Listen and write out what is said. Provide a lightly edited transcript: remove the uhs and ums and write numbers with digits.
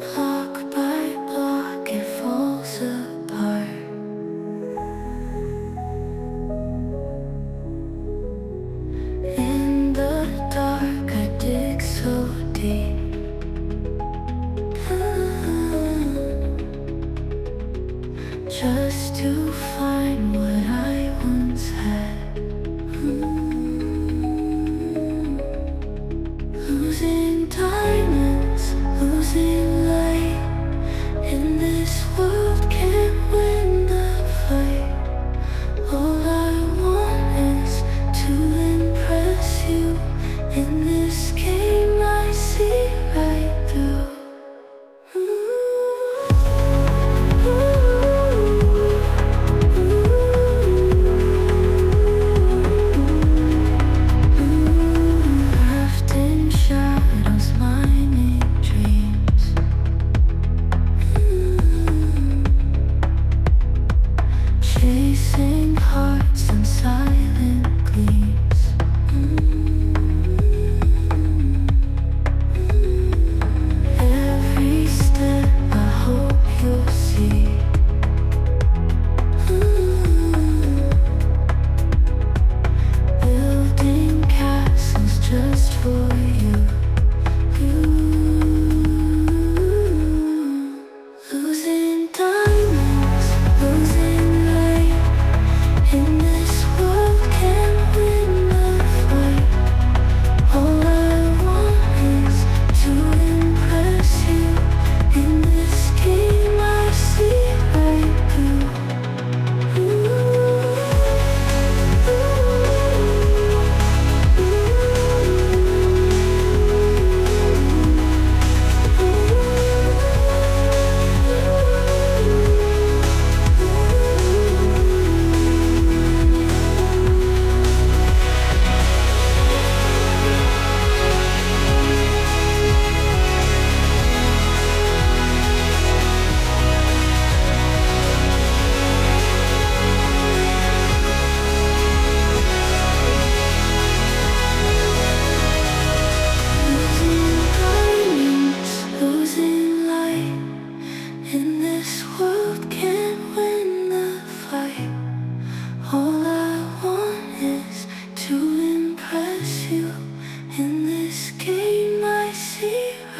Block by block it falls apart. In the dark I dig so deep, just to find what I once had. Losing diamonds, losing light. In this world can't win the fight. All I want is to impress you. In this game I see right through. Wrapped in shadows, mining dreams. Chasing hearts and silent gleams. Every step I hope you'll see. Building castles just for you. Losing diamonds, losing light. In this world can't win the fight. All I want is to impress you. In this game I see right through. Losing light. In this world can't win the fight. All I want is to impress you. In this game I see